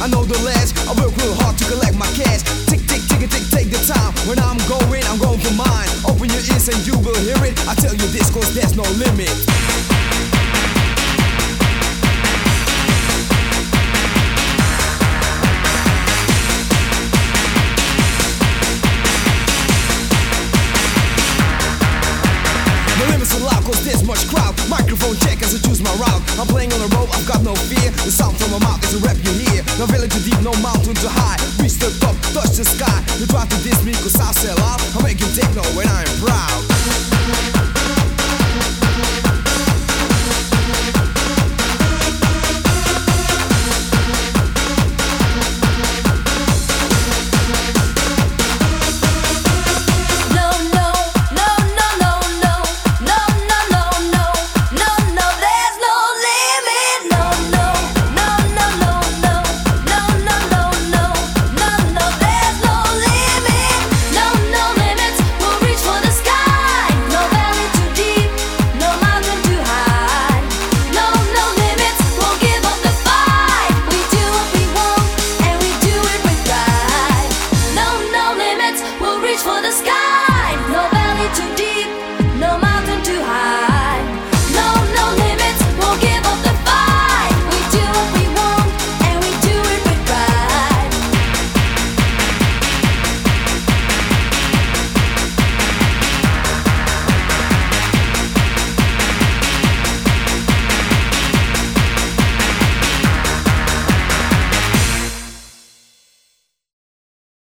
I know the last. I work real hard to collect my cash. Tick, tick, tick, tick, take the time. When I'm going for mine. Open your ears and you will hear it. I tell you this cause there's no limit. Cause there's much crowd. Microphone check as I choose my route. I'm playing on the road, I've got no fear. The sound from my mouth is a rap you hear. No village too deep, no mountain too high. Reach the top, touch the sky. You try to diss me cause I'll sell